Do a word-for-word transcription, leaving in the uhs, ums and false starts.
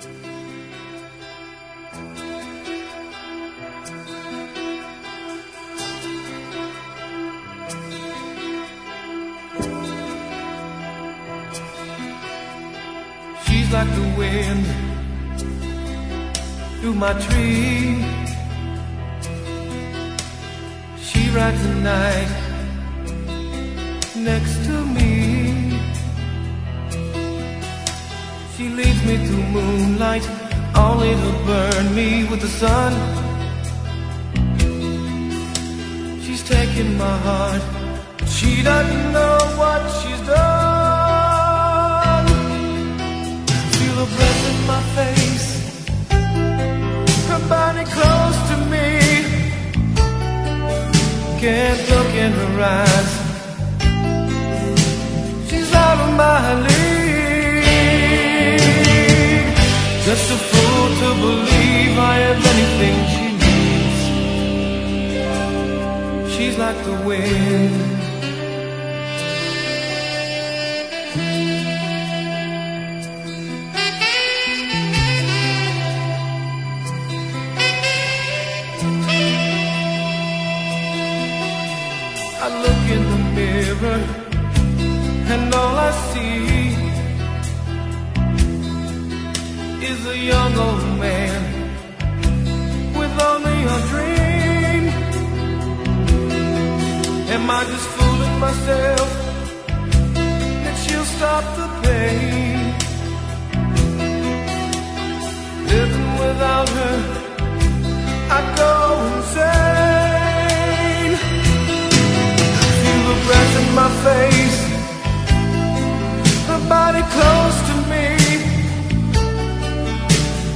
She's like the wind through my tree. She rides the night next to me. She leads me through moonlight, only to burn me with the sun. She's taking my heart, but she doesn't know what she's done. Feel her breath in my face, her body close to me. Can't look in her eyes, she's out of my league. Just a fool to believe I have anything she needs. She's like the wind. I look in the mirror and all I see is a young old man with only a dream. Am I just fooling myself that she'll stop the pain?